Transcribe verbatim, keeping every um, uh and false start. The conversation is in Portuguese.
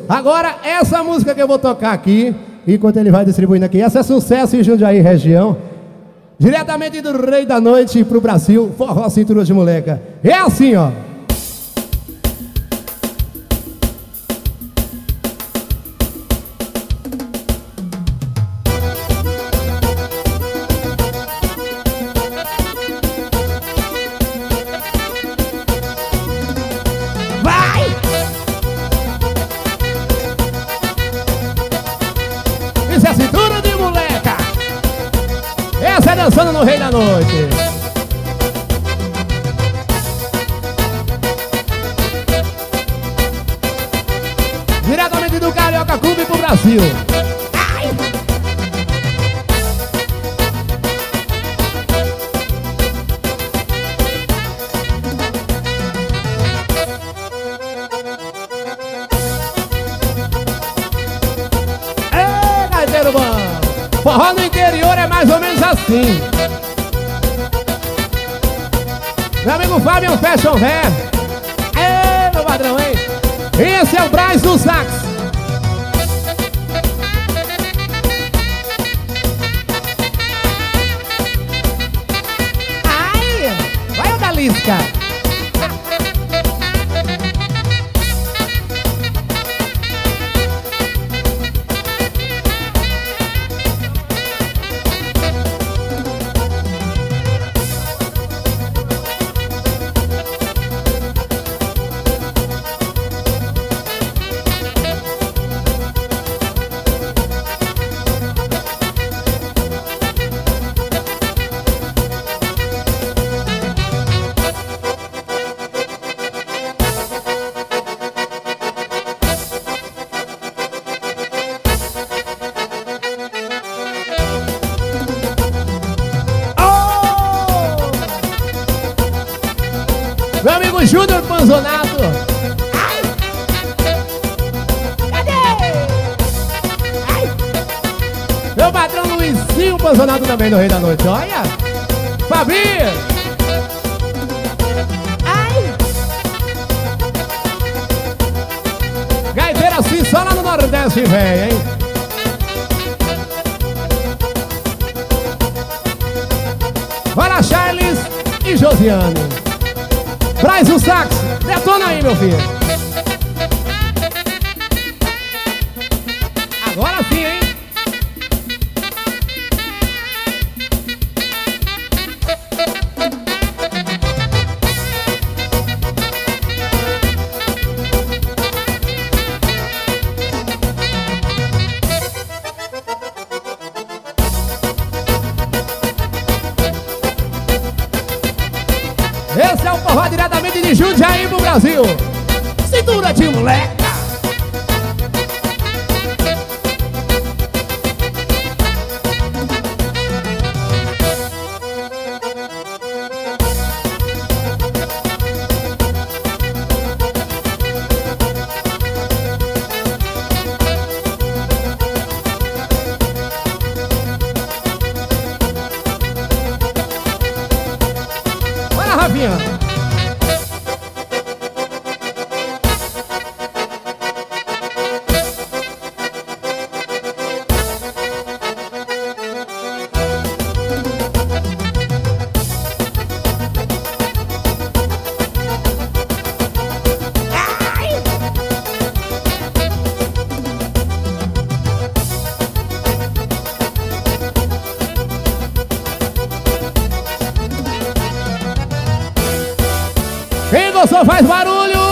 Agora, essa música que eu vou tocar aqui, enquanto ele vai distribuindo aqui, essa é sucesso em Jundiaí, região. Diretamente do Rei da Noite pro Brasil, forró cintura de moleca. É assim, ó. Isso é cintura de moleca. Essa é dançando no Rei da Noite. Diretamente do Carioca Clube pro Brasil. Ai. Forró no interior é mais ou menos assim. Meu amigo Fábio é um fashion hair. É, meu padrão, hein? Esse é o Braz do sax. Ai, vai o Dalisca. Meu amigo Júnior Panzonato. Ai. Cadê? Ai. Meu patrão Luizinho Panzonato também no Rei da Noite. Olha. Fabi. Ai. Gaiteira assim só lá no Nordeste, velho, hein? Bora, Charles e Josiane. Traz o sax, detona aí, meu filho. Agora sim, hein? Esse é o forró diretamente de Jundiaí pro Brasil. Cintura de moleca. Bora, Rafinha. Quem gostou faz barulho!